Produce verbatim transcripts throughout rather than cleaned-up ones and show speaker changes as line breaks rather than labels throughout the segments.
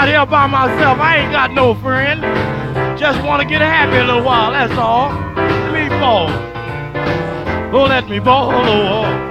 out here by myself. I ain't got no friend. Just want to get happy a little while, that's all. Let me ball. Oh, let me ball a little while.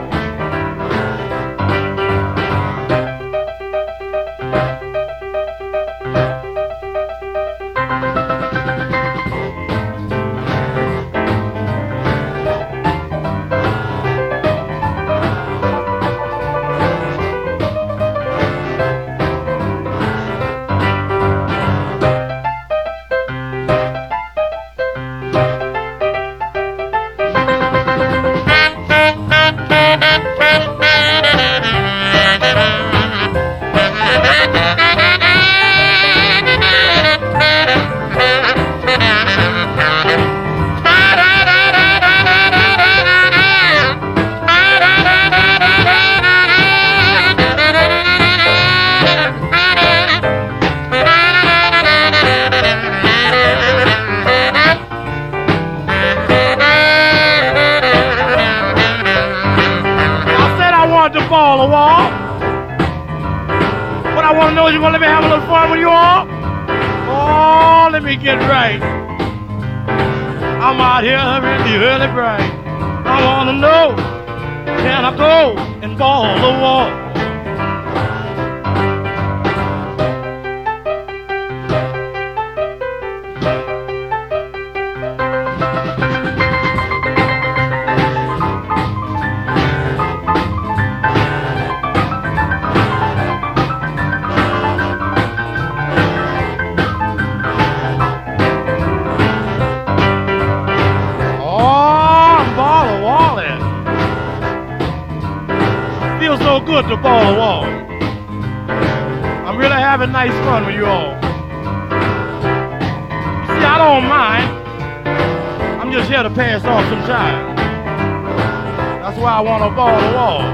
To ball a wall. What I want to know is you want to let me have a little fun with you all? Oh, let me get right. I'm out here in the early bright. I want to know, can I go and ball a wall? Feels so good to ball a wall. I'm really having nice fun with you all. You see, I don't mind. I'm just here to pass off some time. That's why I want to ball a wall.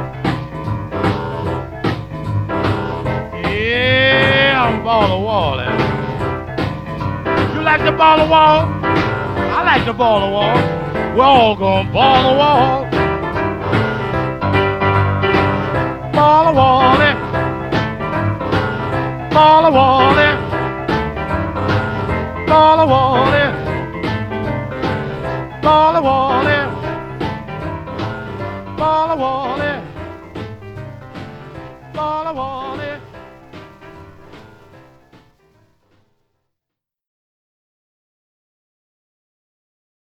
Yeah, I'm ball a wall. Eh? You like to ball a wall? I like to ball a wall. We're all gonna ball a wall. Ball a wally, ball a wally, ball a wally, ball a wally, ball a wally, ball a wally.